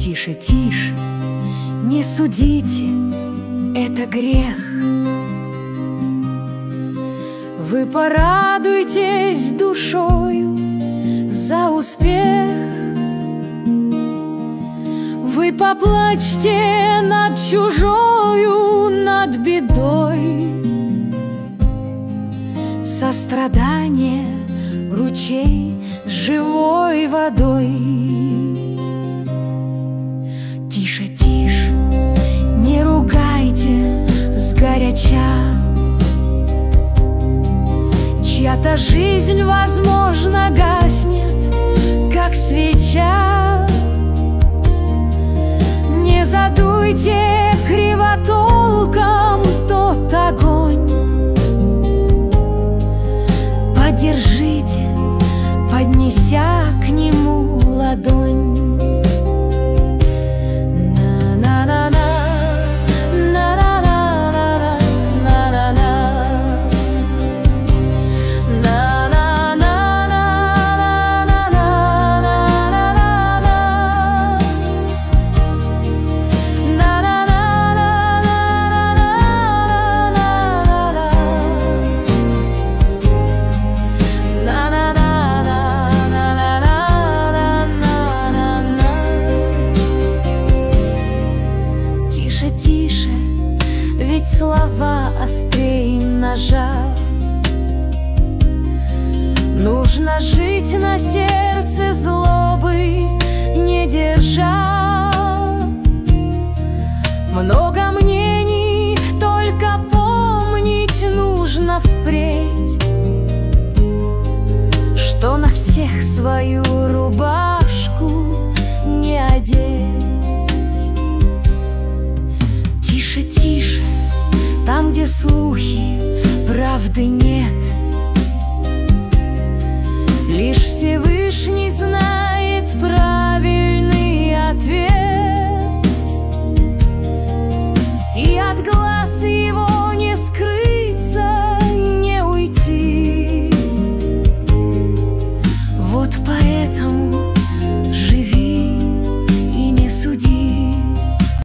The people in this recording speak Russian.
Тише, тише, не судите, это грех. Вы порадуйтесь душою за успех. Вы поплачьте над чужою, над бедой. Сострадание — ручей с живой водой. Тише, тише, не ругайте сгоряча. Чья-то жизнь, возможно, гаснет, как свеча. Не задуйте кривотолком тот огонь. Поддержите, поднеся к нему ладонь. Тише, ведь слова острее ножа. Нужно жить на сердце злобы не держа. Много мнений, только помнить нужно впредь, что на всех свою рубашку не одеть. Тише, тише, там, где слухи, правды нет. Лишь Всевышний знает.